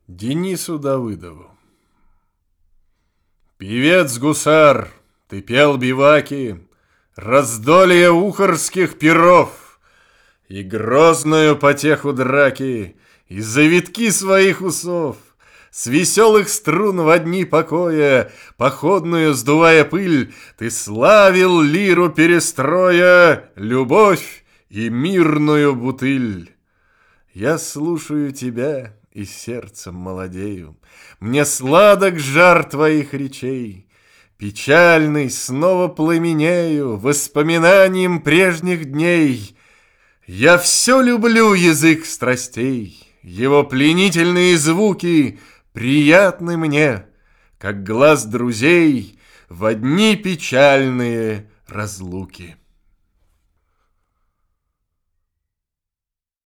Денису Давыдову. Певец-гусар, ты пел биваки, раздолье ухарских перов и грозную потеху драки, и завитки своих усов. С веселых струн во дни покоя, походную сдувая пыль, ты славил лиру перестроя, любовь и мирную бутыль. Я слушаю тебя и сердцем молодею, мне сладок жар твоих речей. Печальный снова пламенею воспоминанием прежних дней. Я все люблю язык страстей, его пленительные звуки приятны мне, как глаз друзей во дни печальные разлуки.